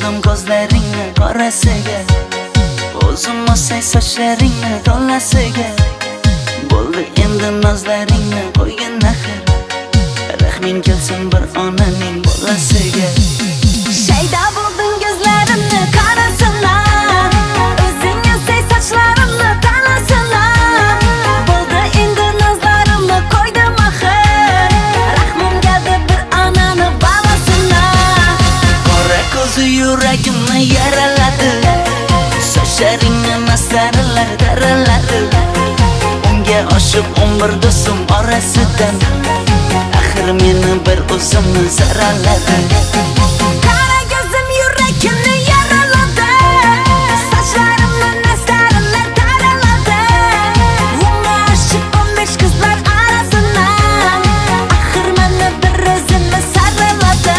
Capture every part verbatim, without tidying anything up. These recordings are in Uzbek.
Soldim ko'zlaringni qorasiga, o'zim olsay sochlaringni to'lasiga. Bo'ldi endi nozlaringni qo'ygan axir, rahming kelsin bir onaning bolasiga. Shayda bo'lding ko'zlarimni qarasana, o'zing olsay sochlarimni to'lasana. Bo'ldi endi nozlarimni qo'ydim axir, rahmim keldi bir onani bolasina. Qora ko'zi yuragimni yaraladi, sochlaringni mastarlar daraladi. Unga oshiq o'n bir do'stim orasidan, axir meni bir o'zimni zaraladi. Qara ko'zim yuragimni yaraladi, sochlarimni mastarlar daraladi. Unga oshiq o'n besh qizlar orasidan, axir meni bir o'zimni saraladi.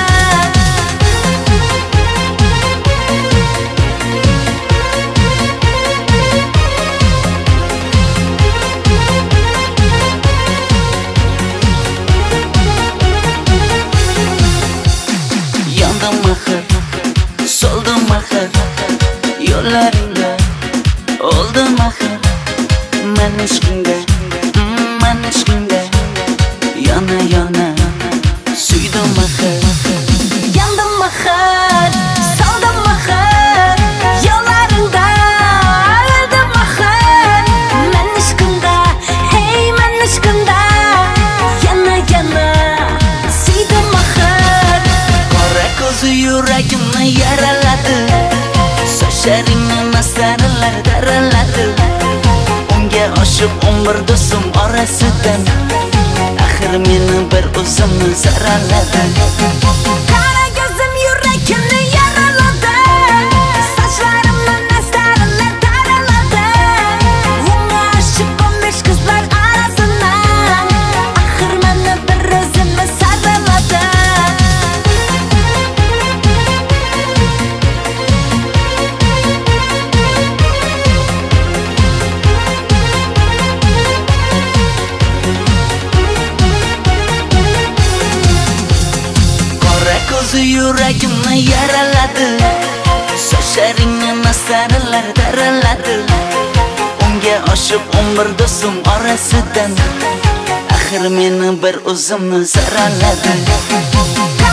Soldim axir yo'llaringda, oldim axir men ishqingda, men ishqingda yana yana suydim axir. Yandım axir, soldim axir yo'llaringda, oldim axir men ishqingda, hey men ishqingda yana yana suydim axir. Qora ko'zi yuragimni yaraladi, sochlaringni mastarlar daraladi. Unga oshiq o'n bir do'stim orasidan, axir meni bir o'zimni zaraladi. Qara ko'zim yuragimni yaraladi, sochlarimni mastarlar daraladi. Unga oshiq o'n besh qizlar orasidan, axir meni bir o'zimni saraladi. Ko'zi yuragimni yaraladi, sochlaringni mastarlar daraladi. Unga oshiq o'n bir do'stim orasidan, axir meni bir o'zimni zaraladi.